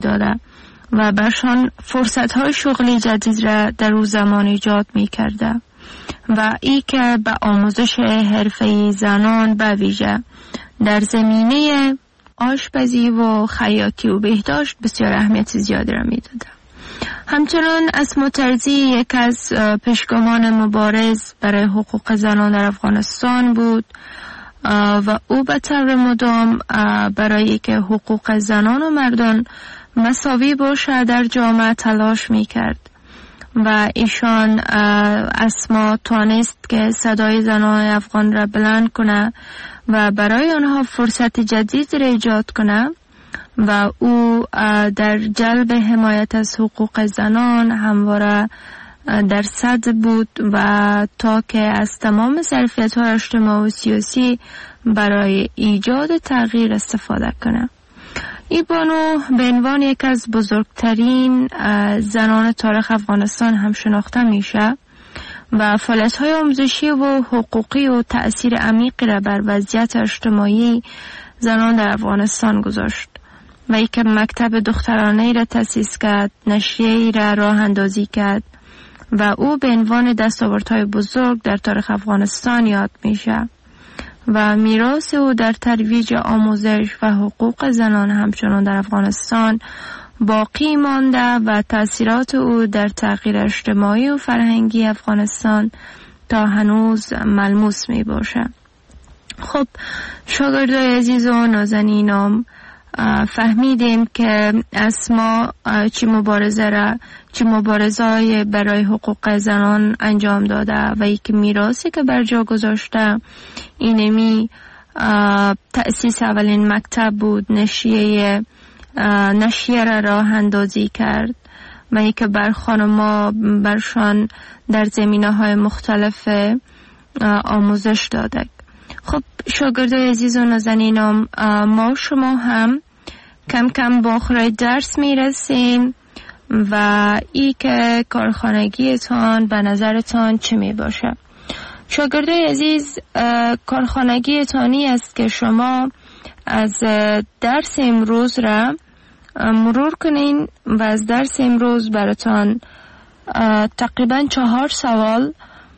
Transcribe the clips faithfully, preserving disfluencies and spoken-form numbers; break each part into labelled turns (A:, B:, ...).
A: میداده و برشان فرصت های شغلی جدید را در او زمان ایجاد میکرده و ای که به آموزش حرفه‌ای زنان به ویژه در زمینه آشپزی و خیاطی و بهداشت بسیار اهمیت زیادی را میداده. همچنان اسما ترزی یک از پیشگامان مبارز برای حقوق زنان در افغانستان بود و او به طور مدام برای که حقوق زنان و مردان مساوی باشه در جامعه تلاش میکرد و ایشان اسما توانست که صدای زنان افغان را بلند کنه و برای آنها فرصت جدید را ایجاد کنه و او در جلب حمایت از حقوق زنان همواره در صدر بود و تا که از تمام ظرفیت‌های اجتماعی و سیاسی برای ایجاد تغییر استفاده کنه. ای بانو به عنوان یک از بزرگترین زنان تاریخ افغانستان هم شناخته میشه و فعالیت‌های آموزشی و حقوقی و تأثیر عمیقی را بر وضعیت اجتماعی زنان در افغانستان گذاشت و ای که مکتب دخترانه را تأسیس کرد، نشریه را راه اندازی کرد و او به عنوان دستاوردهای بزرگ در تاریخ افغانستان یاد میشه و میراث او در ترویج آموزش و حقوق زنان همچنان در افغانستان باقی مانده و تأثیرات او در تغییر اجتماعی و فرهنگی افغانستان تا هنوز ملموس می باشه. خب شاگردای عزیز و نازنینم، فهمیدیم که اسما چی مبارزه را چی مبارزه‌ای برای حقوق زنان انجام داده و یک میراثی که بر جا گذاشته اینمی تأسیس اولین مکتب بود، نشریه نشریه را راه اندازی کرد و یک بر خانما برشان در زمینه‌های مختلف آموزش داده. خب شاگردای عزیز و نازنینم، ما شما هم کم کم با آخر درس میرسیم و ای که کارخانگیتان به نظرتان چه می باشه؟ شاگردای عزیز، کارخانگیتانی است که شما از درس امروز را مرور کنین و از درس امروز براتان تقریبا چهار سوال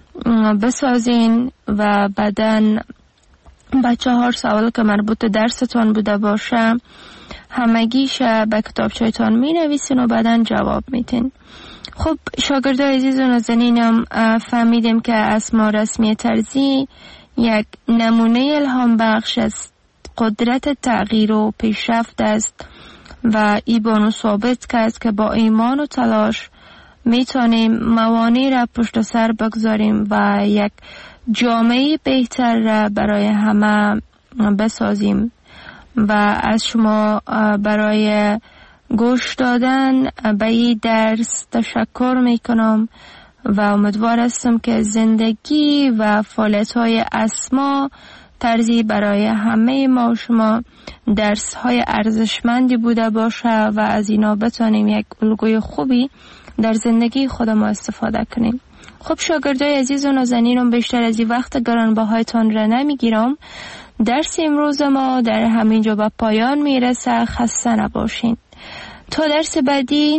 A: بسازین و بعدن با چهار سوال که مربوط درستان بوده باشه همگیش به کتابچه‌تان می نویسین و بعدن جواب میتین. خب شاگردای عزیز و نازنینم، فهمیدیم که اسما رسمی ترزی یک نمونه الهام بخش است، قدرت تغییر و پیشرفت است و ای بانو ثابت کرد که با ایمان و تلاش میتونیم موانع را پشت سر بگذاریم و یک جامعه بهتر را برای همه بسازیم و از شما برای گوش دادن به این درس تشکر میکنم و امیدوار هستم که زندگی و فعالیت‌های اسما ترزی برای همه ما شما درس‌های ارزشمندی بوده باشه و از اینا بتونیم یک الگوی خوبی در زندگی خود ما استفاده کنیم. خب شاگردای عزیز و نازنینم، بیشتر از این وقت گرانبهایتان را نمیگیرم. درس امروز ما در همینجا به پایان میرسه. خسته نباشین. تا درس بعدی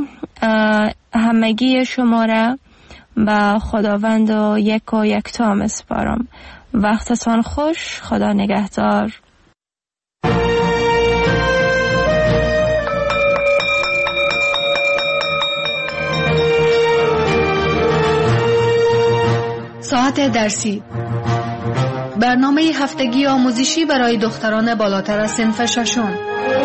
A: همگی شما را به خداوند و یک و یکتا میسپارم. وقتتان خوش. خدا نگهدار.
B: ساعت درسی، برنامه هفتگی آموزشی برای دختران بالاتر از صنف ششم.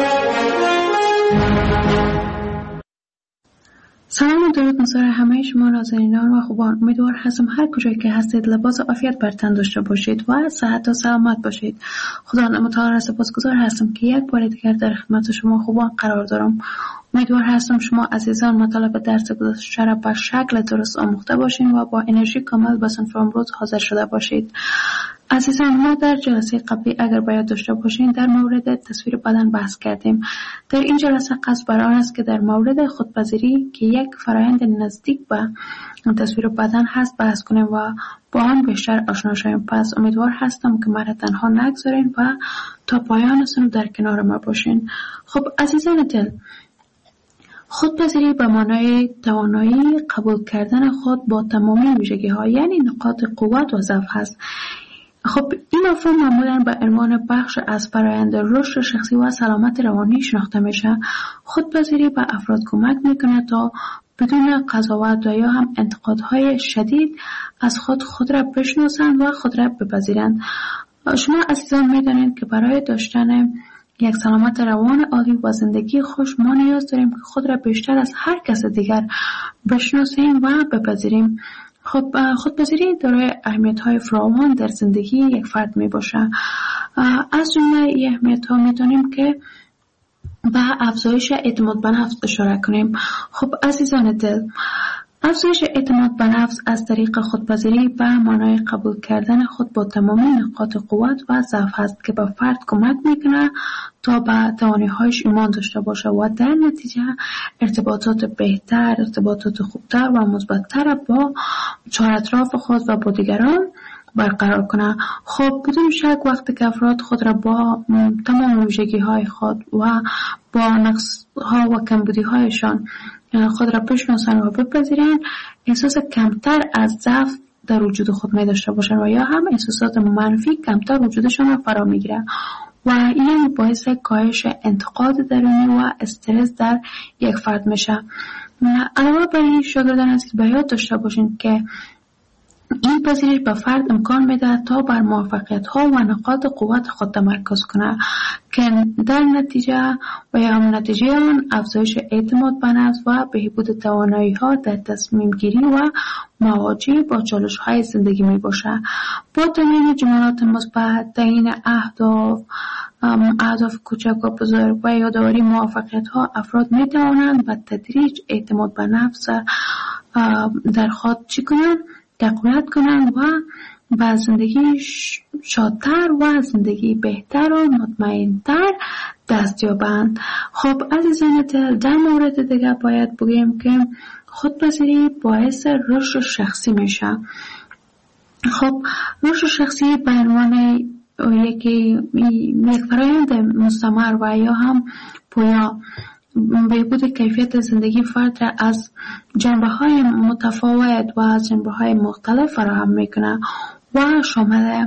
C: سلام و درود نصار همه شما نازنینان و خوبان. امیدوار هستم هر کجایی که هستید لباس عافیت بر تن داشته باشید و صحت و سلامت باشید. خدا متعال را سپاسگزار هستم که یک بار دیگر در خدمت شما خوبان قرار دارم. امیدوار هستم شما عزیزان مطالب درس گذشته را به شکل درست آموخته باشید و با انرژی کامل به صنف امروز حاضر شده باشید. عزیزان، ما در جلسه قبلی اگر باید داشته باشین در مورد تصویر بدن بحث کردیم. در این جلسه قصد بر آن است که در مورد خودپذیری که یک فرآیند نزدیک به تصویر بدن هست بحث کنیم و با آن بیشتر آشنا شویم. پس امیدوار هستم که مرا تنها نگذارین و تا پایان سنو در کنار ما باشین. خب عزیزان دل، خودپذیری به معنای توانایی قبول کردن خود با تمامی ویژگی‌ها، یعنی نقاط قوت و ضعف هست. خب این مفهوم معمولاً به عنوان بخش از فرآیند رشد شخصی و سلامت روانی شناخته میشه. خودپذیری به افراد کمک میکنه تا بدون قضاوت و یا هم انتقادهای شدید از خود خود را بشناسند و خود را بپذیرند. شما عزیزان میدانید که برای داشتن یک سلامت روان عالی و زندگی خوش ما نیاز داریم که خود را بیشتر از هر کس دیگر بشناسیم و بپذیریم. خب خودپذیری دارای اهمیت‌های فراوان در زندگی یک فرد میباشه. از جمله این اهمیت‌ها میتونیم که به افزایش اعتماد به نفس اشاره کنیم. خب عزیزان دل، افزایش اعتماد به نفس از طریق خودپذیری به معنای قبول کردن خود با تمامی نقاط قوت و ضعف است که به فرد کمک میکنه تا به توانایی‌هایش ایمان داشته باشه و در نتیجه ارتباطات بهتر، ارتباطات خوبتر و مثبت‌تر با چهار اطراف خود و با دیگران برقرار کنه. خب بدون شک وقتی که افراد خود را با تمام ویژگی‌های خود و با نقص‌ها و کمبودی‌هایشان خود را بشناسند و بپذیرند، احساس کمتر از ضعف در وجود خود می داشته باشند و یا هم احساسات منفی کمتر وجودشان را فرا میگیره و این باعث کاهش انتقاد درونی و استرس در یک فرد میشه. علاوه بر این شاگردان است که به یاد داشته باشین که این پذیرش به فرد امکان میده تا بر موفقیت ها و نقاط قوت خود تمرکز کنه که در نتیجه و یا هم نتیجه آن افزایش اعتماد به نفس و بهبود توانایی ها در تصمیم گیری و مواجهه با چالش های زندگی می باشه. با تمرین جملات مثبت، تعیین اهداف، اهداف کوچک و بزرگ و یادآوری موفقیت ها، افراد می توانند به تدریج اعتماد به نفس در خود چی کنند؟ تقویت کنند و به زندگی شادتر و زندگی بهتر و مطمئنتر دست یابند. خب عزیزان دل، در مورد دیگه باید بگیم که خودپذیری باعث رشد شخصی میشه. خب رشد شخصی به عنوان یکی یک فرآیند مستمر و یا هم پویا بهبود کیفیت زندگی فرد را از جنبه‌های متفاوت و از جنبه‌های مختلف فراهم میکنه و شامل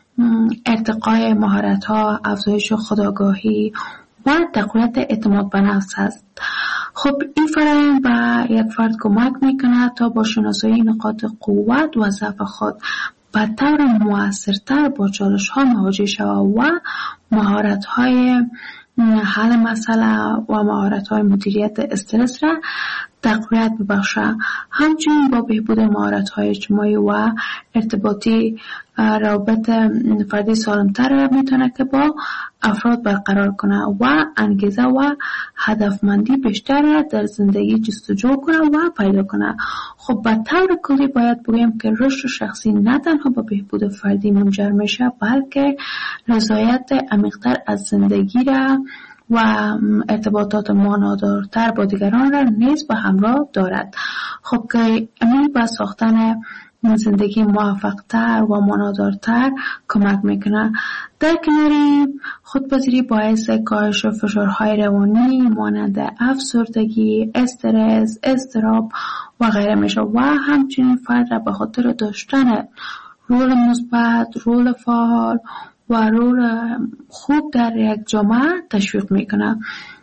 C: ارتقای مهارت‌ها، افزایش خودآگاهی و تقویت اعتماد به نفس است. خب این فرآیند به یک فرد کمک میکنه تا با شناسایی نقاط قوت و ضعف خود به طور مؤثرتر با چالش‌ها مواجه شود و مهارت‌های حل مسئله و مهارت‌های مدیریت استرس را تقویت ببخشه. همچنین با بهبود مهارت‌های اجتماعی و ارتباطی روابط فردی سالمتر را میتونه که با افراد برقرار کنه و انگیزه و هدفمندی بیشتر را در زندگی جستجو کنه و پیدا کنه. خب به طور کلی باید بگیم که رشد شخصی نه تنها با بهبود فردی منجر میشه، بلکه رضایت عمیق‌تر از زندگی را و ارتباطات معنادارتر با دیگران را نیز به همراه دارد. خب که امید به ساختن زندگی موفق‌تر و معنادارتر کمک میکنه. در کناری خودپذیری باعث کاهش فشارهای روانی مانند افسردگی، استرس، اضطراب و غیره میشه و همچنین فرد را به خاطر داشتن رول مثبت، رول فعال و رول خوب در یک جامعه تشویق میکنه.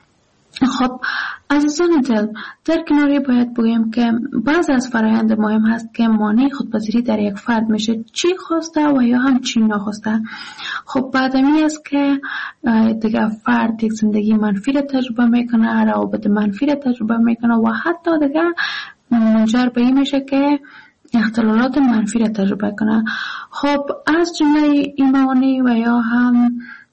C: خب عزیزان دل، در کناری باید بگیم که بعض از فرآیند مهم هست که مانع خودپذیری در یک فرد میشه، چی خواسته و یا هم چی نخواسته. خب بعدمی است که دیگه فرد یک زندگی منفی را تجربه میکنه، روابط منفی را تجربه میکنه و حتی دیگه منجر به این میشه که اختلالات منفی را تجربه کنه. خب از جمله این موانع و یا هم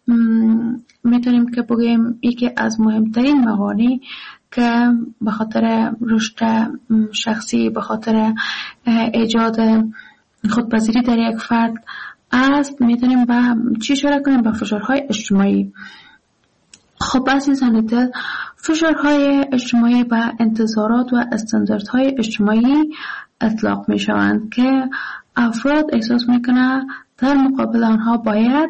C: میتونیم که بگیم یکی از مهمترین موانع که به خاطر رشد شخصی، به خاطر ایجاد خودپذیری در یک فرد است، میتونیم به چی اشاره کنیم؟ به فشارهای اجتماعی. خب عزیزان دل، فشارهای اجتماعی به انتظارات و استانداردهای اجتماعی اطلاق می شوند که افراد احساس میکنه در مقابل آنها باید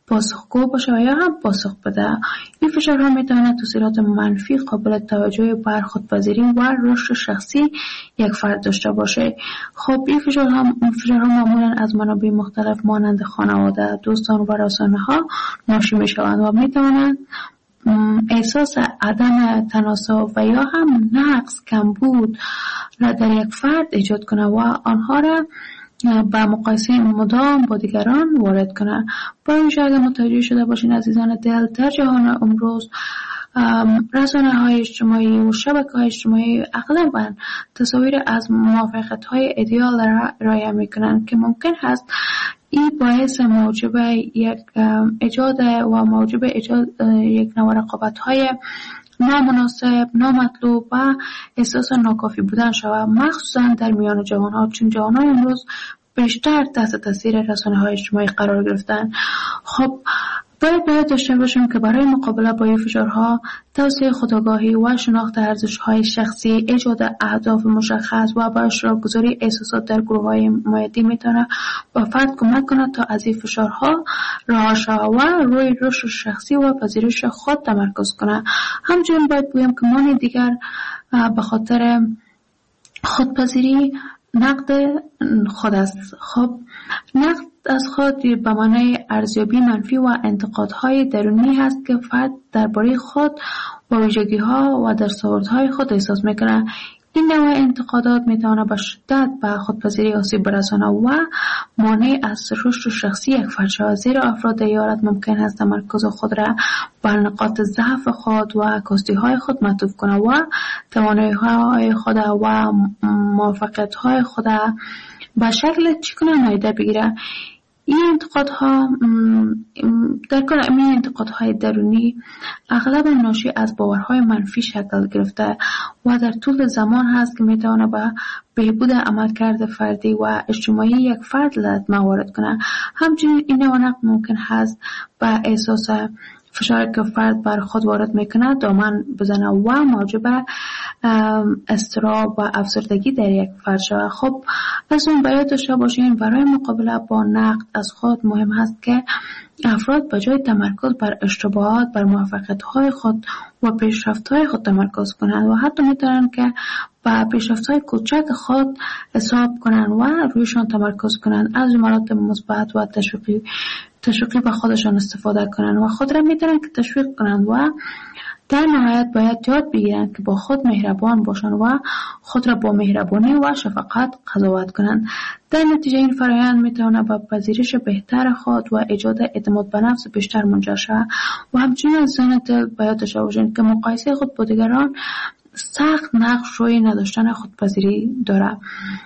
C: پاسخگو باشه و یا هم پاسخ بده. این فشارها میتواند تاثیرات منفی قابل توجه بر خودپذیری و رشد شخصی یک فرد داشته باشه. خب این فشارها فشارها معمولا از منابع مختلف مانند خانواده، دوستان و رسانه‌ها ناشی میشوند و میتوانند احساس عدم تناسب و یا هم نقص، کمبود را در یک فرد ایجاد کنه و آنها را با مقایسه مدام با دیگران وارد کنه. برای اگر متوجه شده باشین عزیزان دل، در جهان امروز رسانه های اجتماعی و شبکه های اجتماعی اغلباً تصاویر از موافقت های ایدئال را ارائه میکنند که ممکن هست این باعث موجب یک ایجاد و موجب ایجاد یک نوع رقابت های نامناسب، نامطلوب و احساس ناکافی بودن شود، مخصوصا در میان جوانها، چون جوانان امروز بیشتر تحت تاثیر رسانه های اجتماعی قرار گرفتن. خب باید باید داشته باشیم که برای مقابله با این فشارها توسعه خودآگاهی و شناخت ارزش‌های شخصی، ایجاد اهداف مشخص و با اشتراک گذاری احساسات در گروه‌های مایدی میتونه با فرد کمک کنه تا از این فشارها رها شود و روی رشد شخصی و پذیرش خود تمرکز کنه. همچنین باید بگویم که مانع دیگر به خاطر خودپذیری نقد خود است. خب نقد از خود به معنای ارزیابی منفی و انتقادهای درونی هست که فرد درباره خود و ویژگی‌ها و دستاوردهای خود احساس میکنه. این نوع انتقادات میتونه به شدت به خودپذیری آسیب برسانه و مانع از رشد شخصی یک فرد شود، زیرا افراد ایالت ممکن است تمرکز خود را بر نقاط ضعف خود و کاستی‌های خود معطوف کنه و توانایی‌های خود و موفقیت‌های خود به شکل چگونه نادیده بگیره. این انتقادها در کل این انتقادهای درونی اغلب ناشی از باورهای منفی شکل گرفته و در طول زمان هست که میتونه به بهبود عملکرد فردی و اجتماعی یک فرد لطمه وارد کنه. همچنین این نوع نقد ممکن هست به احساس فشاری که فرد بر خود وارد میکنه دامن بزنه و موجب اضطراب و افسردگی در یک فرد شود. خب از اون باید داشته باشین برای مقابله با نقد از خود مهم هست که افراد به جای تمرکز بر اشتباهات بر موفقیت‌های خود و پیشرفت‌های خود تمرکز کنند و حتی میتونن که با پیشرفت‌های کوچک خود حساب کنند و رویشان تمرکز کنند، از جملات مثبت و تشویقی تشویقی به خودشان استفاده کنند و خود را میتونن که تشویق کنند و در نهایت باید یاد بگیرند که با خود مهربان باشند و خود را با مهربانی و شفقت قضاوت کنند. در نتیجه این فرآیند میتونه به پذیرش بهتر خود و ایجاد اعتماد به نفس بیشتر منجر شود و همچنین از ذهن دل باید داشته باشند که مقایسه خود با دیگران سخت نقش روی نداشتن خودپذیری داره.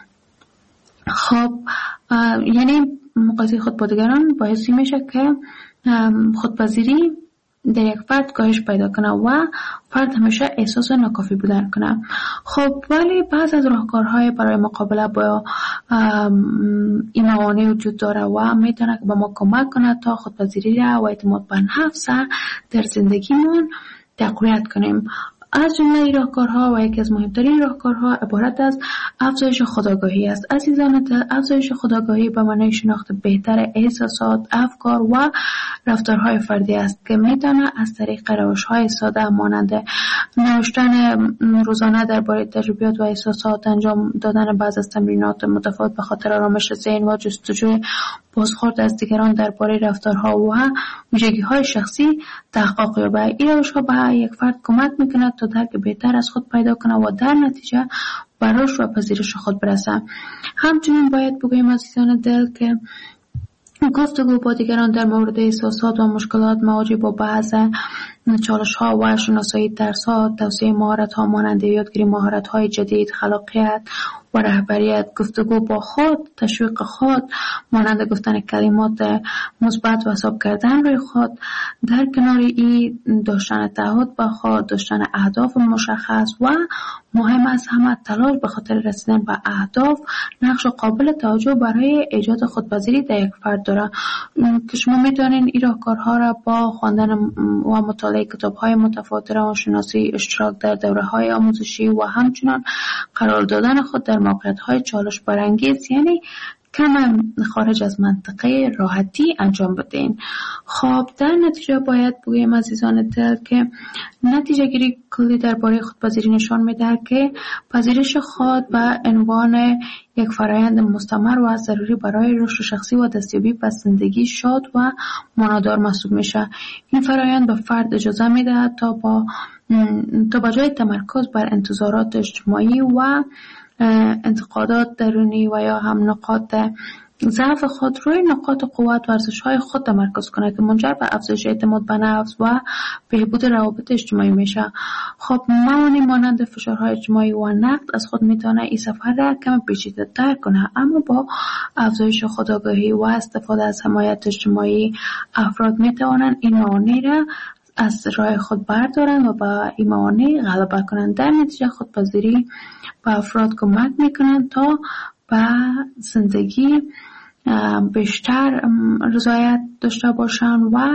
C: خب یعنی مقایسه خود با دیگران باعث میشه که خودپذیری در یک فرد کاهش پیدا کنه و فرد همیشه احساس ناکافی بودن کنه. خب ولی بعض از راهکارهای برای مقابله با این موانع وجود داره و میتونه که به ما کمک کنه تا خودپذیری را و اعتماد به نفس در زندگیمون تقویت کنیم. از جمله این راهکارها و یکی از مهمترین راهکارها عبارت از افزایش خودآگاهی است. عزیزان دل، افزایش خودآگاهی به معنای شناخت بهتر احساسات، افکار و رفتارهای فردی است که میتونه از طریق روش‌های ساده مانند نوشتن روزانه درباره تجربیات و احساسات، انجام دادن بعض از تمرینات متفاوت به خاطر آرامش ذهن و جستجوی بازخورد از دیگران درباره رفتارها و ویژگی‌های شخصی تحقق یابد. این روش‌ها به یک فرد کمک می‌کند تا درک بهتر از خود پیدا کنه و در نتیجه به رشد و پذیرش خود برسه. همچنین باید بگوییم عزیزان دل که گفتگو با دیگران در مورد احساسات و مشکلات مواجه با بعض چالش‌ها و شناسایی ترس‌ها، توسعه مهارت‌ها مانند یادگیری مهارت‌های جدید، خلاقیت و رهبریت، گفتگو با خود، تشویق خود مانند گفتن کلمات مثبت و حساب کردن روی خود، در کنار این داشتن تعهد با خود، داشتن اهداف مشخص و مهم از همه تلاش به خاطر رسیدن به اهداف نقش قابل توجه برای ایجاد خودپذیری در یک فرد داره که شما میتونین این راهکارها را با خواندن و مطالعه کتاب‌های متفاوت روانشناسی، اشتراک در دوره‌های آموزشی و همچنین قرار دادن خود در موقعیت‌های چالش برانگیز یعنی کم خارج از منطقه راحتی انجام بدین. خب در نتیجه باید بگویم عزیزان دل که نتیجه گیری کلی درباره خودپذیری نشان میده که پذیرش خود به عنوان یک فرایند مستمر و ضروری برای رشد شخصی و دستیابی به زندگی شاد و معنادار محسوب میشه. این فرایند به فرد اجازه میده تا با تا با جای تمرکز بر انتظارات اجتماعی و انتقادات درونی و یا هم نقاط ضعف خود روی نقاط قوت و ارزش‌های خود تمرکز کنه که منجر به افزایش اعتماد به نفس و بهبود روابط اجتماعی میشه. خب موانع مانند فشارهای اجتماعی و نقد از خود میتونه این سفر را کم پیچیده‌تر کنه، اما با افزایش خودآگاهی و استفاده از حمایت اجتماعی افراد میتوانند این موانع را از راه خود بردارن و با این موانع غلبه کنند. در نتیجه خودپذیری به افراد کمک میکنند تا به زندگی بیشتر رضایت داشته باشند و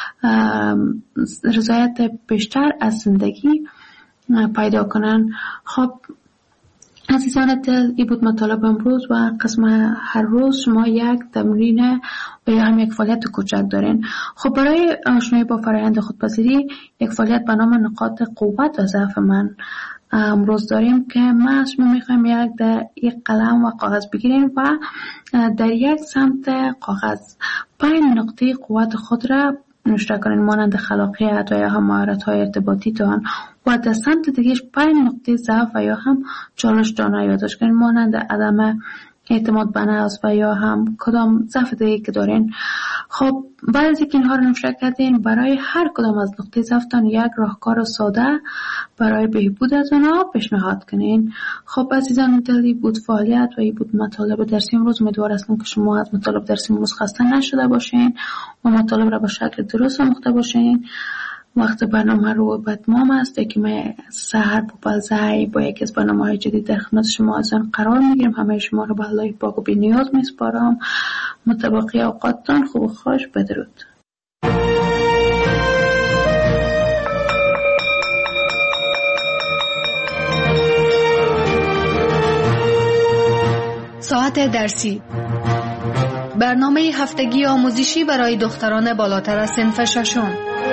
C: رضایت بیشتر از زندگی پیدا کنند. خب عزیزان دل، این بود مطالب امروز و قسم هر روز شما یک تمرین و یا هم یک فعالیت کوچک دارین. خب برای آشنایی با فرآیند خودپذیری یک فعالیت به نام نقاط قوت و ضعف من امروز داریم که ما از شما میخوایم یک در یک قلم و کاغذ بگیریم و در یک سمت کاغذ پنج نقطه قوت خود را نوشته کنین، مانند خلاقیت و یا هم مهارت‌های ارتباطی تان، و در سمت دیگه پنج نقطه ضعف و یا هم چالش دانه یادداشت کنین، مانند عدم اعتماد به نفس و یا هم کدام ضعف دیگه که دارین. خب بعد از اینکه اینها رو نوشته کردین، برای هر کدام از نقطه ضعفتان یک راهکار ساده برای بهبود از اونها پیشنهاد کنین. خب عزیزان دلی بود فعالیت و این بود مطالب درسی امروز. امیدوار هستم که شما از مطالب درسی امروز خسته نشده باشین و مطالب را به شکل درست آموخته باشین. وقت برنامه رو به اتمام است که من سحر بوبلزای با یکی از برنامه‌های جدید در خدمت شما ازن قرار میگیرم. همه شما رو به الله پاک و بی نیاز میسپارم. متبقی اوقاتتان خوب و خوش. بدرود.
B: ساعت درسی، برنامه هفتگی آموزشی برای دختران بالاتر از صنف ششم.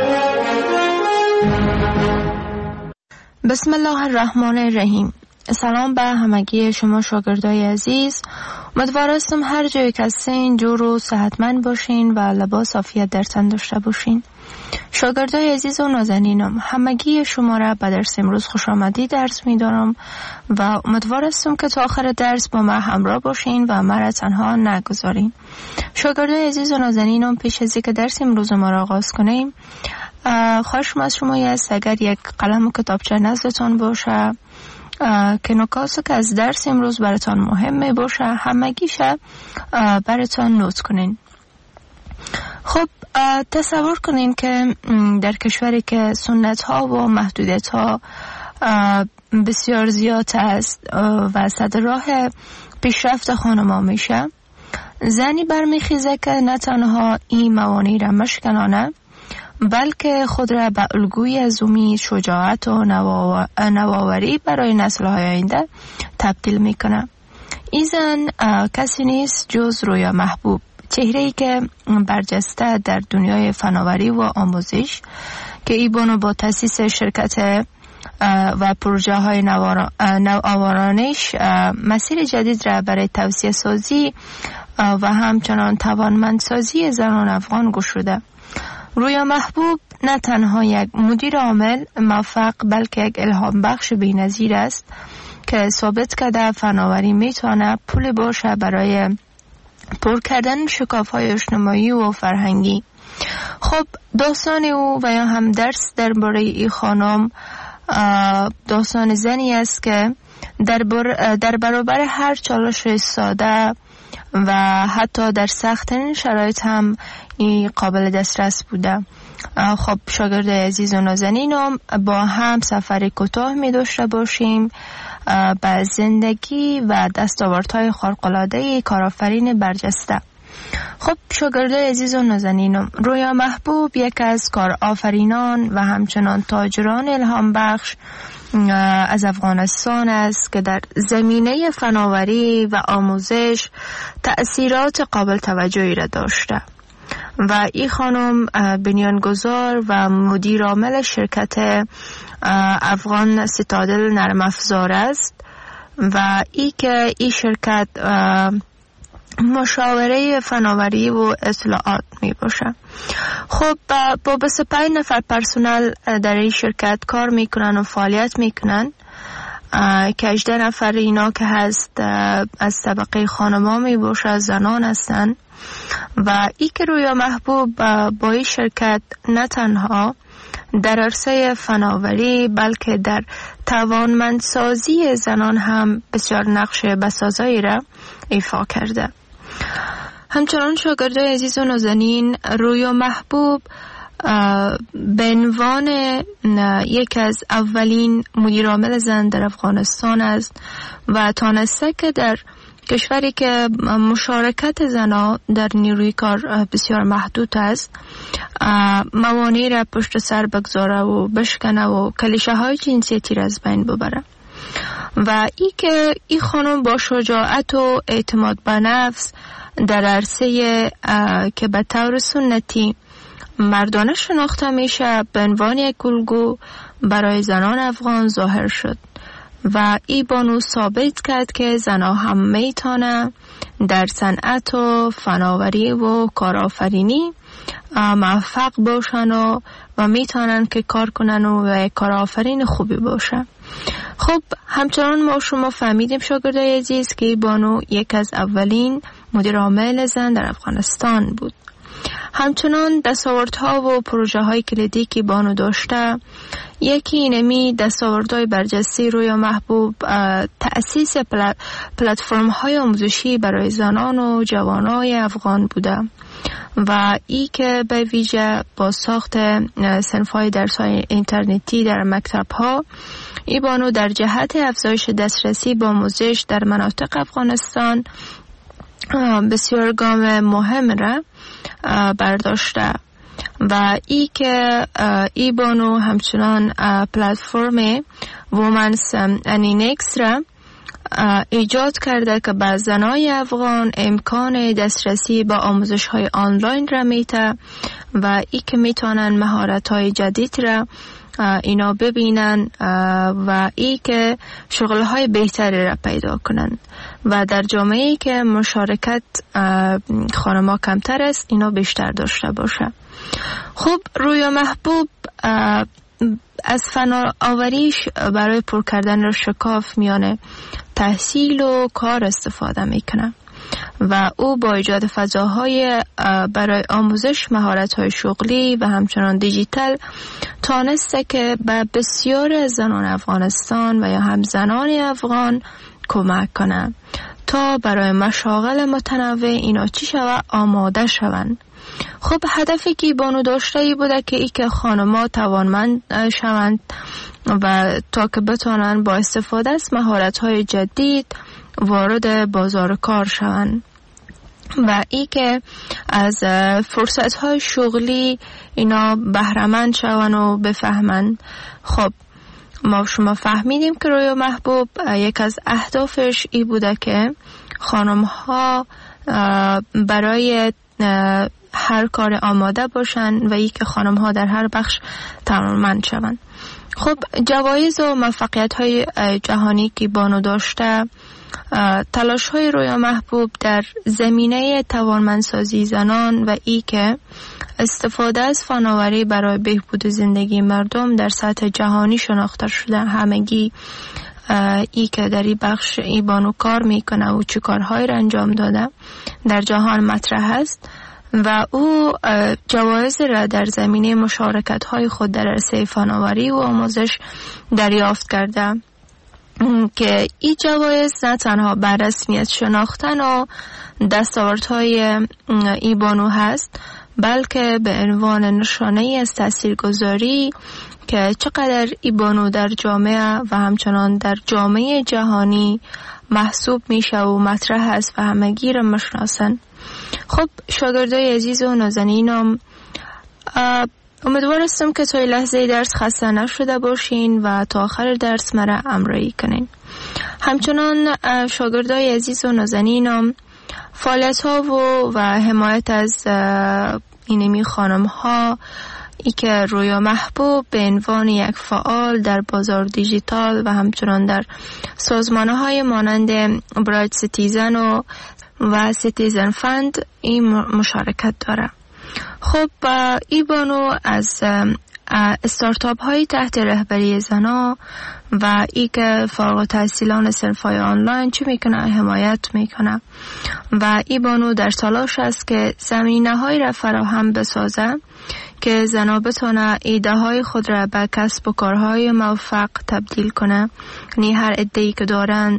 A: بسم الله الرحمن الرحیم. سلام به همگی شما شاگردای عزیز. امیدوار هستم هر جایی که هستین جور و صحتمند باشین و لباس عافیت در تن داشته باشین. شاگردای عزیز و نازنینم، همگی شما را به درس امروز خوش آمدید درس می دارم و امیدوار هستم که تا آخر درس با من همراه باشین و مرا تنها نگذارین. شاگردای عزیز و نازنینم، پیش از اینکه درس امروز ما را آغاز کنیم، خواهشم از شما است اگر یک قلم و کتابچه نزدتان باشه که نکاتی که از درس امروز براتان مهمه باشه همگیشه براتان نوت کنین. خب تصور کنین که در کشوری که سنت ها و محدودیت ها بسیار زیاد است و صد راه پیشرفت خانما میشه، زنی برمیخیزه که نه تنها این موانع را مشکنانه بلکه خود را به الگوی از امید، شجاعت و نوآوری برای نسل‌های آینده تبدیل میکنه. این زن کسی نیست جز رویا محبوب، چهره‌ای که برجسته در دنیای فناوری و آموزش که ای بانو با تأسیس شرکت و پروژه های نوآورانش مسیر جدید را برای توسعه سازی و همچنان توانمندسازی زنان افغان گشوده. رویا محبوب نه تنها یک مدیر عامل موفق بلکه یک الهام بخش بی‌نظیر است که ثابت کرده فناوری میتونه پول باشه برای پر کردن شکاف‌های اجتماعی و فرهنگی. خب داستان او و یا هم درس درباره این خانم داستان زنی است که در, بر در برابر هر چالش ساده و حتی در سخت‌ترین شرایط هم این قابل دسترس بوده. خب شاگرد عزیز و نازنینم، با هم سفر کوتاه می داشته باشیم به زندگی و دستاوردهای خارق‌العاده کارآفرین برجسته. خب شاگرد عزیز و نازنینم، رویا محبوب یک از کارآفرینان و همچنان تاجران الهام بخش از افغانستان است که در زمینه فناوری و آموزش تأثیرات قابل توجهی را داشته و این خانم بنیانگذار و مدیر عامل شرکت افغان سیتادل نرم افزار است و ای که این شرکت مشاوره فناوری و اطلاعات می باشه. خب با بیست و پنج نفر پرسنل در این شرکت کار میکنن و فعالیت میکنن که هجده نفر اینا که هست از طبقه خانما می باشه، زنان هستن و ای که رویا محبوب با این شرکت نه تنها در عرصه فناوری بلکه در توانمندسازی زنان هم بسیار نقش بسازایی را ایفا کرده. همچنان شاگردای عزیز و نازنین، رویا محبوب به عنوان یک از اولین مدیرعامل زن در افغانستان است و تانسته که در کشوری که مشارکت زنها در نیروی کار بسیار محدود است موانع را پشت سر بگذاره و بشکنه و کلیشه های جنسیتی را از بین ببره و ای که این خانم با شجاعت و اعتماد به نفس در عرصه که به طور سنتی مردانه شناخته میشه به عنوان یک الگو برای زنان افغان ظاهر شد و ای بانو ثابت کرد که زنها هم میتونه در صنعت و فناوری و کارآفرینی موفق باشن و, و میتونن که کار کنن و کارآفرین خوبی باشه. خب همچنان ما شما فهمیدیم شاگردای عزیز که ای بانو یک از اولین مدیر عامل زن در افغانستان بود. همچنان دستاوردها و پروژه های کلیدی که بانو داشته، یکی اینمی دستاوردهای برجسته رویا محبوب تأسیس پلتفرم های آموزشی برای زنان و جوانای افغان بوده و ای که به ویژه با ساخت صنف‌های درس‌های اینترنتی در مکتب‌ها ای بانو در جهت افزایش دسترسی به آموزش در مناطق افغانستان بسیار گام مهم را برداشته و ای که ای بانو همچنان پلتفرم وومنز انینکس را ایجاد کرده که به زنای افغان امکان دسترسی به آموزش های آنلاین را میته و ای که میتونن مهارت های جدید را اینا ببینن و ای که شغل های بهتری را پیدا کنن و در جامعه‌ای که مشارکت خانم‌ها کمتر است اینا بیشتر داشته باشه. خب رویا محبوب از فناوریش برای پر کردن شکاف میانه تحصیل و کار استفاده میکنه و او با ایجاد فضاهای برای آموزش مهارت‌های شغلی و همچنان دیجیتال تانسته که به بسیار زنان افغانستان و یا هم زنان افغان کمک کنه تا برای مشاغل متنوع اینا چی شود آماده شوند. خب هدفی که بانو داشته ای بوده که ای که خانم‌ها توانمند شوند و تا که بتونن با استفاده از مهارت‌های جدید وارد بازار کار شوند و ای که از فرصت‌های شغلی اینا بهره‌مند شوند و بفهمند. خب ما شما فهمیدیم که رویا محبوب یک از اهدافش ای بوده که خانم‌ها برای هر کار آماده باشن و ای که خانم‌ها در هر بخش توانمند شوند. خب جوایز و موفقیت‌های جهانی که بانو داشته، تلاش‌های رویا محبوب در زمینه توانمندسازی زنان و ای که استفاده از فناوری برای بهبود زندگی مردم در سطح جهانی شناخته شده. همگی ای که در این بخش ای بانو کار میکنه و چه کارهایی را انجام داده در جهان مطرح است و او جوایز را در زمینه مشارکت های خود در عرصه فناوری و آموزش دریافت کرده که این جوایز نه تنها بر رسمیت شناختن و دستاوردهای ای بانو هست بلکه به عنوان نشانه از تاثیرگذاری که چقدر ای بانو در جامعه و همچنان در جامعه جهانی محسوب میشه و مطرح است و همگی را میشناسن. خب شاگردای عزیز و نازنینم، امیدوارستم که توی لحظه درس خسته نشده باشین و تا آخر درس مرا همراهی کنین. همچنان شاگردای عزیز و نازنینم، فعالیت ها و, و حمایت از اینمی خانم ها ای که رویا محبوب به عنوان یک فعال در بازار دیجیتال و همچنان در سازمانه های مانند برایت سیتیزن و, و سیتیزن فند این مشارکت داره. خب ای بانو از استارتاپ های تحت رهبری زنا و ای که فارغ التحصیلان صرفای آنلاین چی میکنه؟ حمایت میکنه و ای بانو در تلاش است که زمینه های را فراهم بسازه که زنا بتونه ایده های خود را به کسب و کارهای موفق تبدیل کنه. یعنی هر ایده‌ای که دارن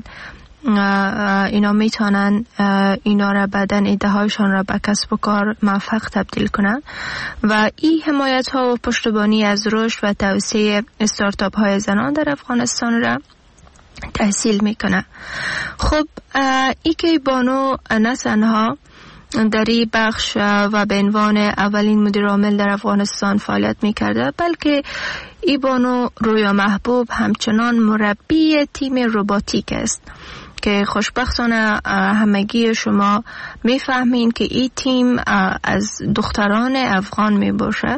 A: اینا میتونن اینا را بعدن ایده هایشان را به کسب و کار موفق تبدیل کنن و این حمایت ها و پشتیبانی از رشد و توسعه استارتاپ های زنان در افغانستان را تحصیل میکنه. خب ای که بانو نه تنها در این بخش و به عنوان اولین مدیر عامل در افغانستان فعالیت میکرده، بلکه ای بانو رویا محبوب همچنان مربی تیم روباتیک است که خوشبختانه همگی شما میفهمین که این تیم از دختران افغان می باشه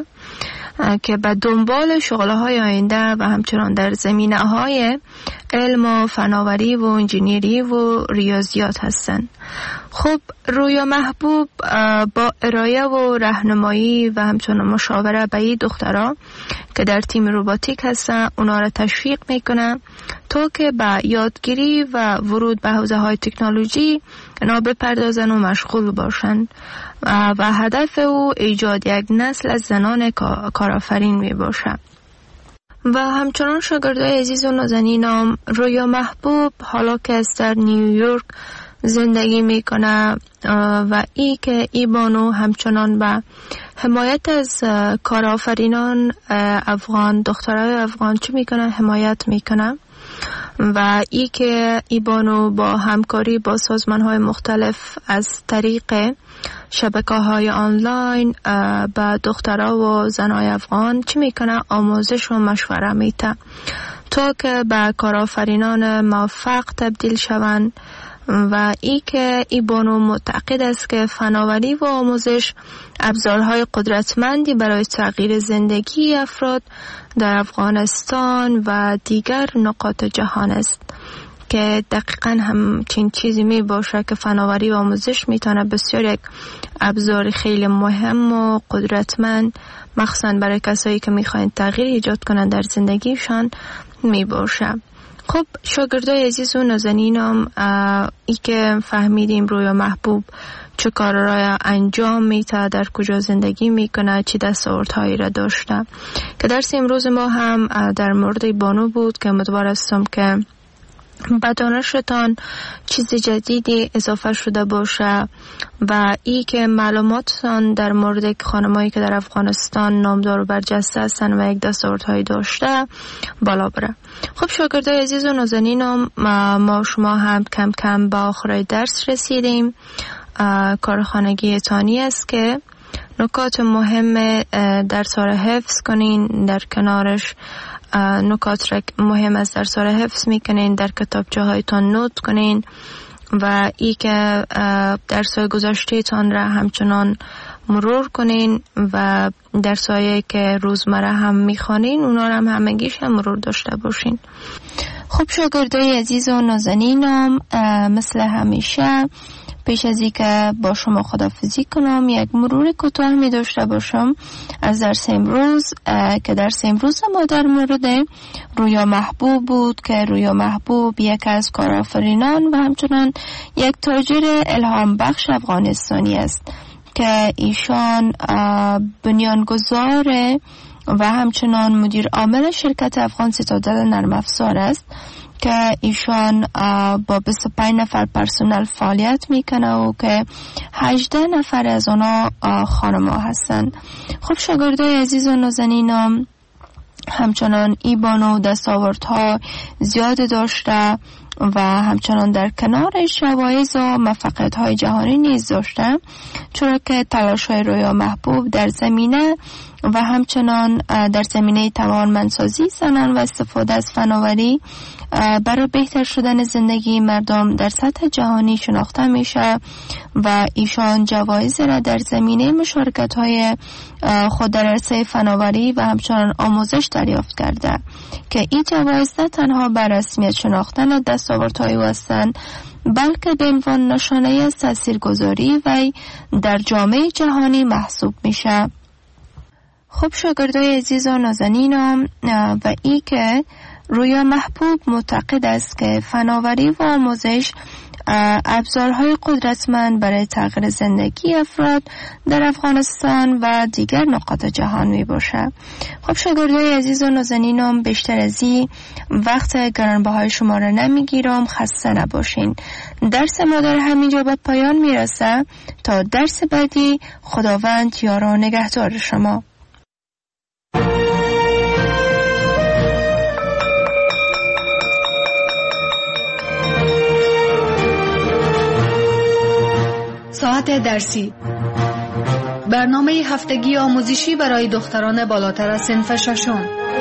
A: که به دنبال شغل‌های آینده و همچنان در زمینه‌های علم و فناوری و انجینیری و ریاضیات هستند. خب رویا محبوب با ارائه و راهنمایی و همچنان مشاوره به این دخترها که در تیم روباتیک هستن اونا را تشویق میکنه تا که به یادگیری و ورود به حوزه های تکنولوژی اونا بپردازن و مشغول باشن و هدف او ایجاد یک نسل از زنان کارآفرین می باشه. و همچنان شاگردای عزیز و نازنینم، رویا محبوب حالا که از در نیویورک زندگی میکنه و ای که ای بانو همچنان به حمایت از کارآفرینان افغان، دخترای افغان چی میکنه؟ حمایت میکنه و ای که ای بانو با همکاری با سازمان های مختلف از طریق شبکه های آنلاین به دخترها و زنای افغان چی میکنه؟ آموزش و مشوره میده تا که به کارآفرینان موفق تبدیل شوند و ای که ای بانو معتقد است که فناوری و آموزش ابزارهای قدرتمندی برای تغییر زندگی افراد در افغانستان و دیگر نقاط جهان است که دقیقاً همچین چیزی می باشه که فناوری و آموزش میتونه بسیار یک ابزار خیلی مهم و قدرتمند مخصوصاً برای کسایی که میخواین تغییر ایجاد کنن در زندگیشان می باشه. خب شاگردای عزیز و نازنینم، ای که فهمیدیم رویا محبوب چه کار را انجام میده، در کجا زندگی میکنه، چی دستاوردهایی را داشته، که درس امروز ما هم در مورد بانو بود که امیدوار هستم که به دانشتان چیز جدیدی اضافه شده باشه و ای که معلوماتتان در مورد خانمایی که در افغانستان نامدار و برجسته هستن و یک دستاوردهایی داشته بالا بره. خب شاگردای عزیز و نازنینم، ما شما هم کم کم به آخرای درس رسیدیم. کار خانگی تانی است که نکات مهم درس را حفظ کنین، در کنارش نکات را مهم از درس را حفظ میکنین، در کتابچه هایتان نوت کنین و ای که درس های گذشته تان را همچنان مرور کنین و درس هایی که روزمره هم میخوانین اونا را هم همگیش هم مرور داشته باشین. خب شاگردای عزیز و نازنینم، مثل همیشه پیش از این که با شما خداحافظی کنم یک مرور کوتاه می داشته باشم از درس امروز که درس امروز ما در مورد رویا محبوب بود که رویا محبوب یک از کارآفرینان و همچنان یک تاجر الهام بخش افغانستانی است که ایشان بنیانگذار و همچنان مدیر عامل شرکت افغان سیتادل نرم افزار است که ایشان با بیست و پنج نفر پرسنل فعالیت میکنه و که هجده نفر از اونا خانم ها هستن. خب شاگردای عزیز و نازنینم، همچنان ای بانو دستاوردها زیاد داشته و همچنان در کنار جوایز و موفقیت های جهانی نیز داشته، چرا که تلاش های رویا محبوب در زمینه و همچنان در زمینه توانمندسازی زنان و استفاده از فناوری برای بهتر شدن زندگی مردم در سطح جهانی شناخته میشه و ایشان جوایز را در زمینه مشارکت‌های خود در عرصه فناوری و همچنان آموزش دریافت کرده که این جوایز نه تنها بر رسمیت شناختن دستاوردهای او هستند بلکه به عنوان نشانه از تاثیرگذاری و در جامعه جهانی محسوب میشه. خب شاگردای عزیز و نازنینم، و ای که رویا محبوب معتقد است که فناوری و آموزش ابزارهای قدرتمند برای تغییر زندگی افراد در افغانستان و دیگر نقاط جهان می باشه. خب شاگردای عزیز و نازنینم، بیشتر از این وقت گرانبهای شما را نمیگیرم، خسته نباشین. درس ما در همینجا به پایان میرسه. تا درس بعدی، خداوند یار و نگهدار شما.
B: ساعت درسی، برنامه هفتگی آموزشی برای دختران بالاتر از صنف ششم.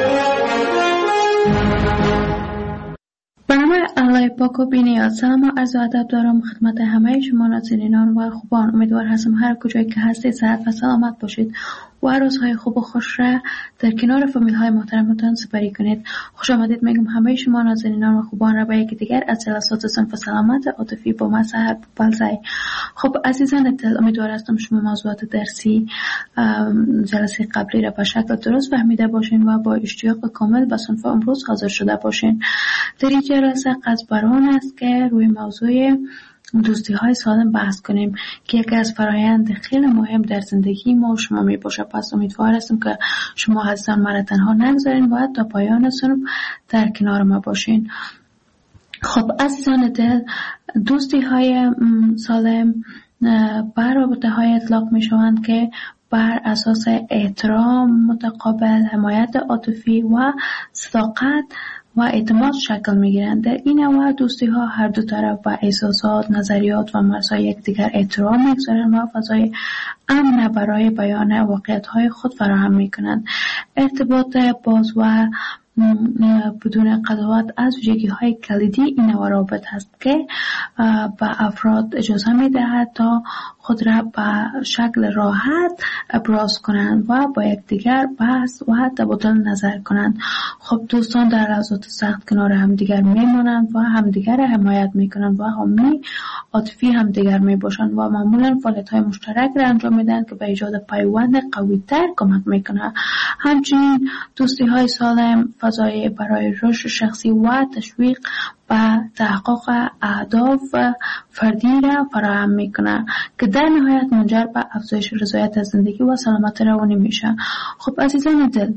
C: به نام الله پاک و بی‌نیاز، سلام و عرض ادب دارم خدمت همه شما ناظرینان و خوبان. امیدوار هستم هر کجایی که هستید صحت و سلامت باشید و روزهای خوب و خوش را در کنار فامیل های محترمتان سپری کنید. خوش آمدید میگم همه شما ناظرینان و خوبان را به یکی دیگر از جلسات صنف سلامت عاطفی با مذهب بلزای. خب عزیزان دل، امیدوار هستم شما موضوعات درسی جلسه قبلی را به شکل درست فهمیده باشین و با اشتیاق کامل به صنف امروز حاضر شده باشین. در این جلسه قصد بر آن است که روی موضوع دوستی های سالم بحث کنیم که یکی از فرایند خیلی مهم در زندگی ما و شما می باشه. پس امیدوار هستم که شما عزیزان مرا تنها نگذارین و تا پایان صنف در کنار ما باشین. خب عزیزان دل، دوستی های سالم بر رابطه های اطلاق می شوند که بر اساس احترام متقابل، حمایت عاطفی و صداقت و اعتماد شکل می‌گیرند. در این نوع دوستی ها هر دو طرف با احساسات، نظریات و مرزهای یکدیگر احترام می‌گذارند و فضای امن برای بیان واقعیت‌های خود فراهم می‌کنند. ارتباط باز و بدون قضاوت از ویژگی‌های کلیدی این نوع روابط است که به افراد اجازه می‌دهد تا خود را به شکل راحت ابراز کنند و با یکدیگر بحث و تبادل نظر کنند. خب دوستان در لحظات سخت کنار همدیگر میمانند و همدیگر را حمایت میکنند و حامی عاطفی همدیگر میباشند و معمولا فعالیت‌های مشترک را انجام میدن که به ایجاد پیوند قوی‌تر کمک میکنه. همچنین دوستی‌های سالم فضای برای رشد شخصی و تشویق و تحقق اهداف فردی را فراهم میکنه که در نهایت منجر به افزایش رضایت از زندگی و سلامت روانی میشه. خب عزیزان دل،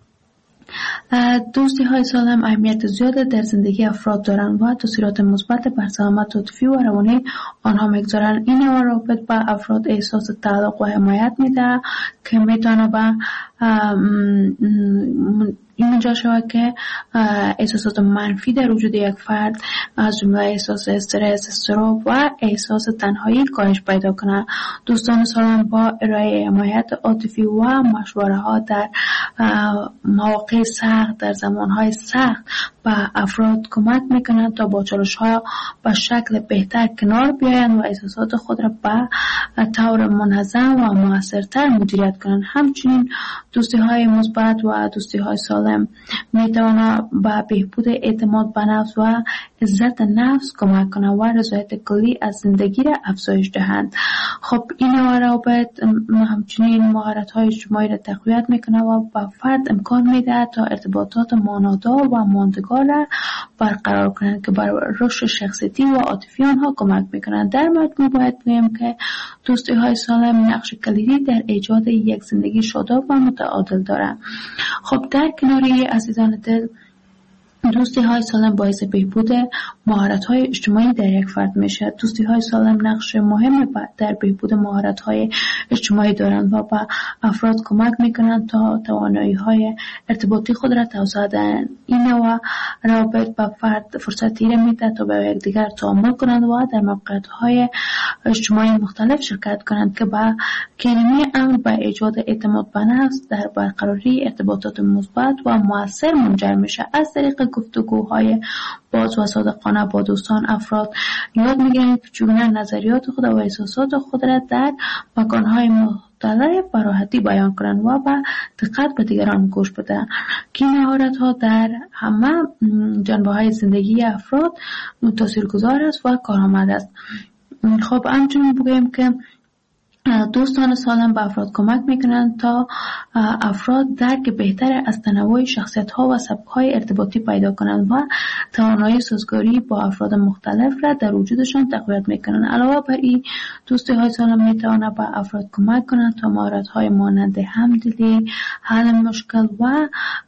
C: دوستی های سالم اهمیت زیاد در زندگی افراد دارند و تاثیرات مثبت بر سلامت عاطفی و روانی آنها میگذارند. این نوع روابط به افراد احساس تعلق و حمایت میده که میتونه به این منجر شود که احساسات منفی در وجود یک فرد از جمله احساس استرس، اضطراب و احساس تنهایی کاهش پیدا کنه. دوستان سالم با ارائه حمایت عاطفی و مشوره ها در مواقع سخت، در زمانهای سخت به افراد کمک میکنند تا با چالش ها به شکل بهتر کنار بیایند و احساسات خود را به طور منظم و موثرتر مدیریت کنند. همچنین دوستی های مثبت و دوستی های سالم میتواند به بهبود اعتماد به نفس و عزت نفس کمک کنند و رضایت کلی از زندگی را افزایش دهند. خب این نوع روابط همچنین مهارت های اجتماعی را تقویت میکنه و به فرد امکان میده تا ارتباطات مانادار و ماندگار را برقرار کنند که بر رشد شخصیتی و عاطفی آنها کمک میکنند. در مجموع باید بگویم که دوستی های سالم نقش کلیدی در ایجاد یک زندگی شاداب و متعادل دارند. خب در کنار عزیزان دل، دوستی های سالم باعث بهبود مهارت های اجتماعی در یک فرد میشه. دوستی های سالم نقش مهمی در بهبود مهارت های اجتماعی دارند و به افراد کمک میکنند تا توانایی های ارتباطی خود را توسعه دهند. این نوع روابط به فرد فرصتی را میده تا به یکدیگر تعامل کنند و در موقعیت های اجتماعی مختلف شرکت کنند که با کلمه امر به ایجاد اعتماد به نفس در برقراری ارتباطات مثبت و مؤثر منجر میشه. از طریق گفتگوهای باز و صادقانه با دوستان افراد یاد میگیرند که چگونه نظریات خود و احساسات خود را در مکانهای مختلف به راحتی بیان کنند و با دقت به دیگران گوش بدهند که این مهارت‌ها در همه جنبه‌های زندگی افراد تاثیرگذار است و کارآمد است. خب همچنین بگویم که دوستان سالم به افراد کمک میکنند تا افراد درک بهتر از تنوع شخصیت‌ها و سبک‌های ارتباطی پیدا کنند و توانایی سازگاری با افراد مختلف را در وجودشان تقویت میکنند. علاوه بر این دوستی‌های سالم میتواند به افراد کمک کنند تا مهارت‌های مانند همدلی، حل مشکل و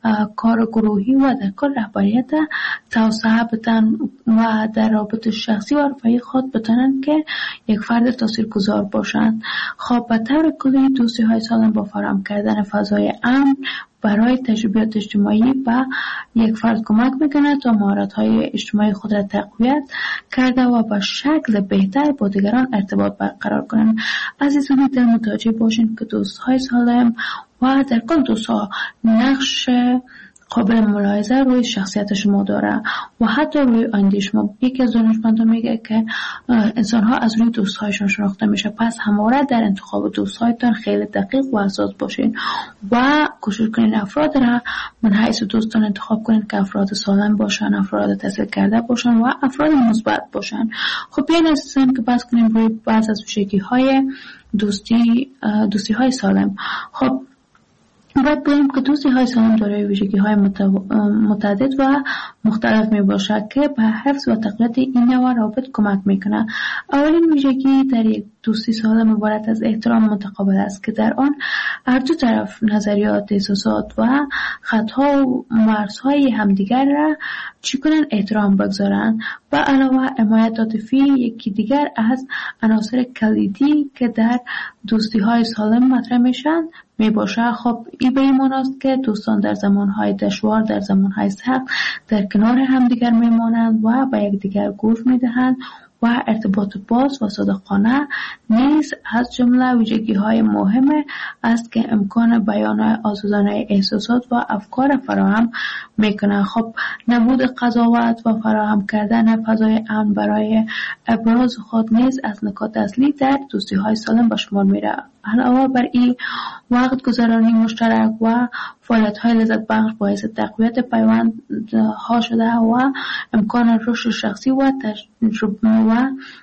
C: کار گروهی و در کار رهبریت توسعه بدن و در رابطه شخصی و رفاهی خود بتوانند که یک فرد تاثیرگذار باشند. خب به طور کلی دوستی های سالم با فراهم کردن فضای امن برای تجربیات اجتماعی به یک فرد کمک میکنه تا مهارت های اجتماعی خود را تقویت کرده و به شکل بهتر با دیگران ارتباط برقرار کنند. عزیزان دل متوجه باشین که دوست های سالم و در کل دوست ها نقش قابل ملاحظه روی شخصیت شما داره و حتی روی آینده شما. یکی از دانشمندان میگه که انسان ها از روی دوست هایشان شناخته میشه، پس همواره در انتخاب دوست هایتان خیلی دقیق و حساس باشین و کوشش کنین افراد را من حیث دوستان انتخاب کنین که افراد سالم باشن، افراد تحصیل کرده باشن و افراد مثبت باشن. خب بیاین عزیزان که بحث کنیم روی بعض از ویژگی های دوستی دوستی های سالم. خب باید بگیم که دوستی های سالم دارای ویژگی های متعدد و مختلف می باشد که به حفظ و تقویت این نوع روابط کمک میکنه. اولین ویژگی در یک دوستی سالم عبارت از احترام متقابل است که در آن هر دو طرف نظریات، احساسات و خطها و مرزهای همدیگر را چی کنن احترام بگذارن. و علاوه حمایت عاطفی یکی دیگر از عناصر کلیدی که در دوستی های سالم مطرح میشن می باشه. خب این به این معناست که دوستان در زمانهای دشوار، در زمانهای سخت در کنار همدیگر میمانند و به یکدیگر گوش میدهند و ارتباط باز و صادقانه نیز از جمله ویژگی‌های مهم است که امکان بیان آزادانه احساسات و افکار فراهم میکنه. خب نمود قضاوت و فراهم کردن فضای امن برای ابراز خود نیز از نکات اصلی در دوستی‌های سالم به شمار میره. علاوه بر این وقت گذرانی مشترک و فعالیت‌های لذت بخش باعث تقویت پیوندها شده و امکان رشد شخصی و تجربه و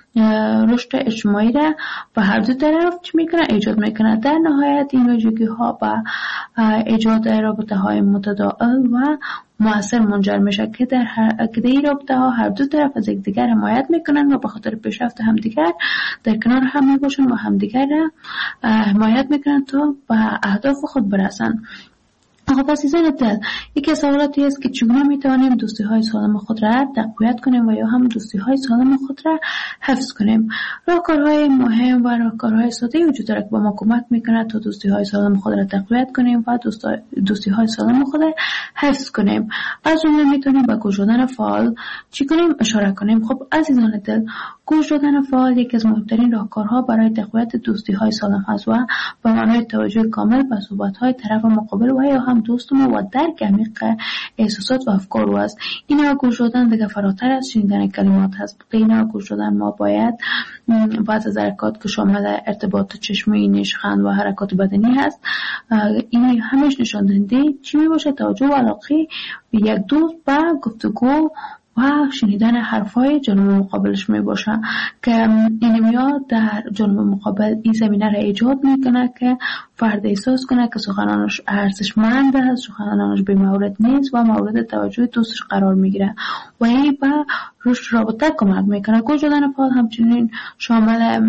C: رشد اجتماعی را به هر دو طرف چی میکنه ایجاد میکنه. در نهایت این ویژگی ها به ایجاد رابطه های متداول و مؤثر منجر میشه که در هر که این رابطه ها هر دو طرف از یکدیگر حمایت میکنن و به خاطر پیشرفت همدیگر در کنار هم میباشن و همدیگر را حمایت میکنن تا به اهداف خود برسن. خب عزیزان دل، یکی از سوالاتی است که چگونه میتوانیم دوستی های سالم خود را تقویت کنیم و یا هم دوستی های سالم خود را حفظ کنیم. راهکارهای مهم و راهکارهای ساده وجود دارد که با ما کمک میکنه تا دوستی های سالم خود را تقویت کنیم و دوستی های سالم خود را حفظ کنیم. از جمله میتونیم به گوش دادن فعال چی کنیم اشاره کنیم. خب عزیزان دل، گوش دادن فعال یکی از مهمترین راهکارها برای تقویت دوستی های سالم است و به معنای توجه کامل به صحبت های طرف مقابل و یا هم دوست ما و درک عمیق احساسات و افکار او است. اینا گوش دادن دیگه فراتر از شنیدن کلمات هست. اینا گوش دادن ما باید بعض از حرکات که شامل ارتباط چشمی، نیشخند و حرکات بدنی هست، این همش نشان دهنده چی می باشه؟ توجه و علاقه یک دوست به گفتگو و شنیدن حرفای جانب مقابلش می باشه که این میاد در جانب مقابل این زمینه را ایجاد میکنه که فرد احساس کنه که سخنانش ارزشمند است، سخنانش به مورد نیست و مورد توجه دوستش قرار میگیره و این به رشد رابطه کمک میکنه. گوش دادن فعال همچنین شامل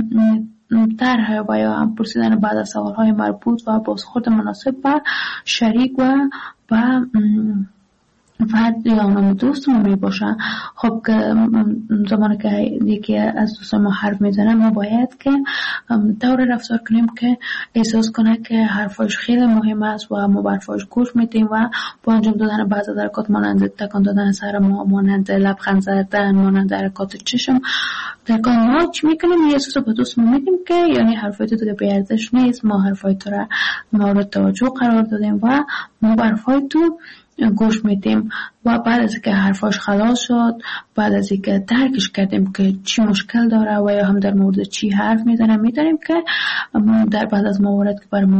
C: طرح و یا هم پرسیدن بعد از سوالهای مربوط و بازخورد مناسب به شریک و به فرد یا نام دوست ما می باشه. خب زمانی که یکی از دوستان ما حرف میزنه ما باید که طور رفتار کنیم که احساس کنه که حرفاش خیلی مهم است و ما حرفاش گوش میدیم و با انجام دادن بعضی حرکات مانند تکان دادن سر ما، مانند لبخند زدن، مانند حرکات چشم در کار ما چی میکنیم؟ یه احساس به دوست ما میدیم که یعنی حرفای تو دیگه بی ارزش نیست، ما حرفای تو را مورد توجه قرار دادیم و ما حرفای تو گوش میدیم. و بعد از اینکه حرفاش خلاص شد، بعد از اینکه درکش کردیم که چی مشکل داره و یا هم در مورد چی حرف میزنه، میدونیم که در بعد از موارد که بر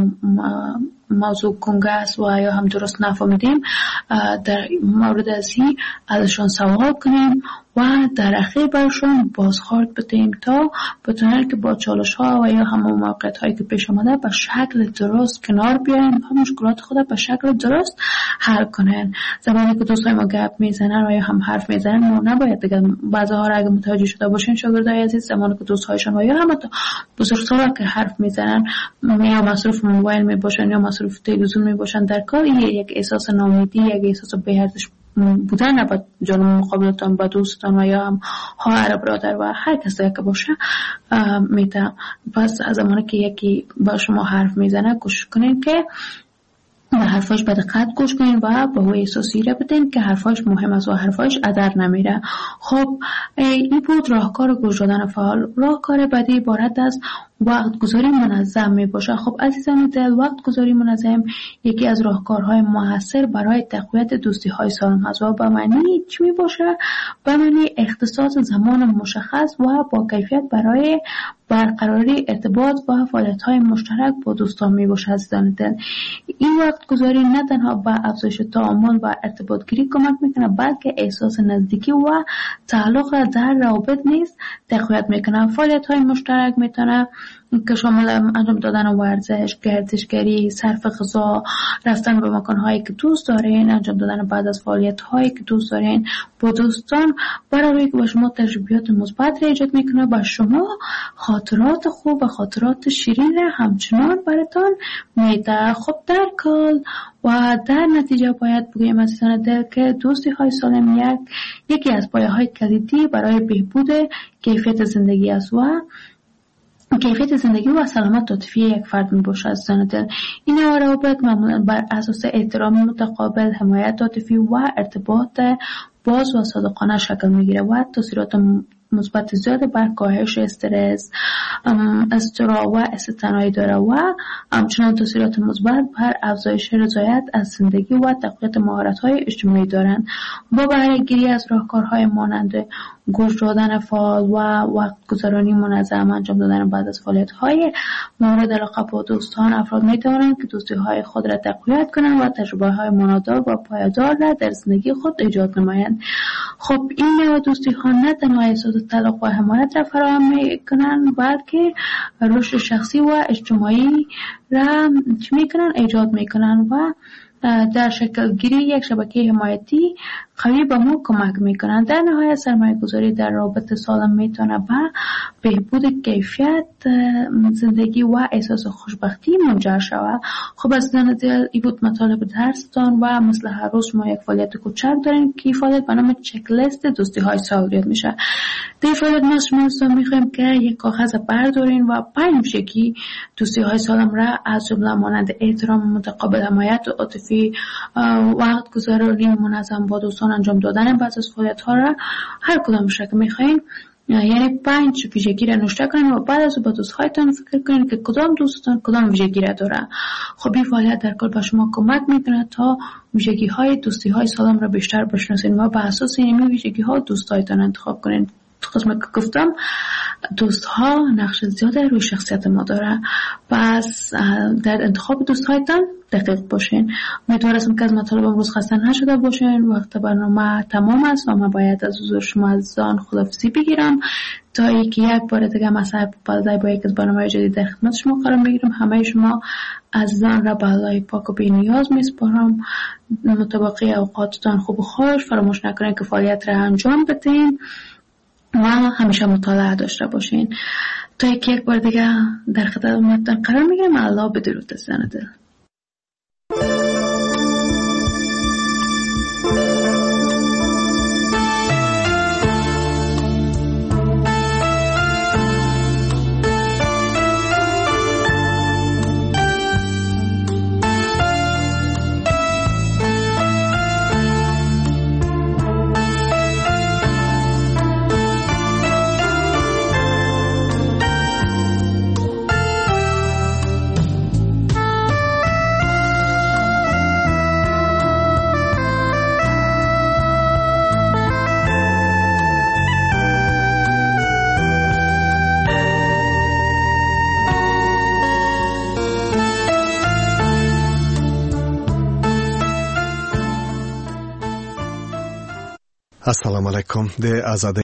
C: موضوع کنگه است و یا هم درست نفهمیدیم در مورد ازی ازشان سوال کنیم و در اخیر برشون بازخورد بدیم تا بتونن که با چالش ها و یا همون موقعیت هایی که پیش آمده به شکل درست کنار بیاین و مشکلات خود به شکل درست حل کنن. زمانی که دوستای ما گپ میزنن و یا هم حرف میزنن ما نباید دیگه بعضی ها را اگه متوجه شده باشین شاگردای عزیز، زمانی که دوستهایشون و یا هم تا بزرگسالا که حرف میزنن یا مصروف موبایل میباشن یا مصروف تلویزیون میباشن در کار، یک احساس ناامیدی، یک احساس بی‌ارزش بودن با جانب مقابلتان، با دوستان و یا هم خواهر برادر و هر کسی که باشه میده. پس از زمانی که یکی با شما حرف میزنه کوشش کنین که به حرفاش به دقت گوش کنین و به او احساسی را بدین که حرفاش مهم است و حرفاش ادر نمیره. خب این بود راهکار گوش دادن فعال. راهکار بعدی عبارت از وقت گذاری منظم می باشه. خب عزیزان دل، وقت گذاری منظم یکی از راهکارهای موثر برای تقویت دوستی های سالم است و به معنی چی می باشه؟ به معنی اختصاص زمان مشخص و با کیفیت برای برقراری ارتباط و فعالیت های مشترک با دوستان می باشه. عزیزان دل، این وقت گذاری نه تنها به افزایش تعامل و ارتباط گیری کمک میکنه بلکه احساس نزدیکی و تعلق در روابط نیز تقویت میکنه. فعالیت های مشترک میتونه که شامل انجام دادن ورزش، گردشگری، صرف غذا، رفتن به مکان‌هایی که دوست دارین، انجام دادن بعد از فعالیت‌هایی که دوست دارین با دوستان، برای که به شما تجربیات مثبت را ایجاد میکنه، با شما خاطرات خوب و خاطرات شیرین را همچنان براتون میده. خب در کل و در نتیجه باید بگویم عزیزان دل که دوستی های سالم یک یکی از پایه‌های کلیدی برای بهبود کیفیت زندگی است و کیفیت زندگی و سلامت عاطفی یک فرد می باشد. عزیزان دل، این روابط معمولا بر اساس احترام متقابل، حمایت عاطفی و ارتباط باز و صادقانه شکل می گیره و تاثیرات مثبت زیاد بر کاهش استرس، اضطراب و استثنایی داره و همچنان تاثیرات مثبت بر افزایش رضایت از زندگی و تقویت مهارت‌های اجتماعی دارند. با بهره گیری از راهکارهای مانند گوش دادن فعال و وقت گذرانی منظم، انجام دادن بعد از فعالیت‌های مورد علاقه با دوستان، افراد می‌توانند که دوستی‌های خود را تقویت کنند و تجربه‌های معنادار و پایدار را در زندگی خود ایجاد نمایند. خب این نوع دوستی‌ها نه تنها احساس تعلق و حمایت را فراهم می‌کنند بلکه رشد شخصی و اجتماعی را چی می‌کنند؟ ایجاد می‌کنند و در شکل گیری یک شبکه حمایتی قوی به ما کمک میکنن. در نهایت سرمایه گذاری در رابط سالم میتونه به بهبود کیفیت زندگی و احساس خوشبختی منجر شود. خب از دل ای بود مطالب درستان و مثل هر روز ما یک فعالیت کوچک داریم که فعالیت به نام چک لیست دوستی های سالم میشه. در فعالیت ما شما میخوایم که یک کاغذ بردارین و پنج شکی دوستی های سالم را از جمله مانند احترام متقابل، حمایت عاطفی، وقت گذرانی منظم با دوستان، انجام دادن بعض از فعالیت ها را هر کدام که میخواین، یعنی پنج ویژگی را نوشته کنین و بعد از با دوستهایتان فکر کنین که کدام دوستان کدام ویژگی را داره. خب این فعالیت در کل به شما کمک میکنه تا ویژگی های دوستی های سالم را بیشتر بشناسین و به اساس این ویژگی ها دوستهایتان انتخاب کنین. تو قسمت که گفتم دوست ها نقش زیاده روی شخصیت ما داره، پس در انتخاب دوست هایتان دقیق باشین. امیدوارم که از مطالب امروز خسته نشده باشین. وقت برنامه تمام است و من باید از حضور شما عزیزان خداحافظی بگیرم تا اینکه یک بار دیگه مساعد پالدای با یک از برنامه جدید در خدمت شما قرار بگیرم. همه شما عزیزان را به الله پاک و بی نیاز میسپارم. مطابق اوقاتتان خوب و خوش، فراموش نکنین که فعالیت را انجام بدین و همیشه مطالعه داشته باشین. تا یک یک بار دیگه در خدمتتان قرار میگیرم. الله بدرود عزیزان دل.
D: assalomu alaykum de azade